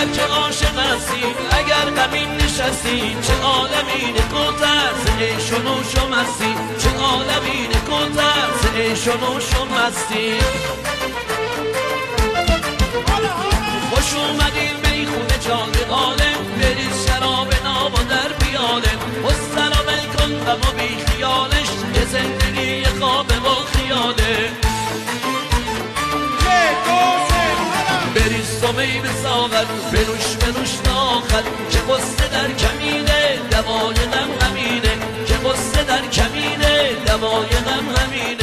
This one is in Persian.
اگر که عاشق هستی اگر غمین نشستی چه عالمین کوتر ز عیش و نوش و مستی چه عالمین کوتر ز عیش و نوش و مستی خوش اومدیم میخونه جان عالم بریز شراب ناب و در بیالم مسترا کن غم و بی خیالش یه زندگی خوابه و خیاله بریز تو می به ساغر بنوش تا آخر که قصه در کمینه دوای غم همینه که قصه در کمینه دوای غم همینه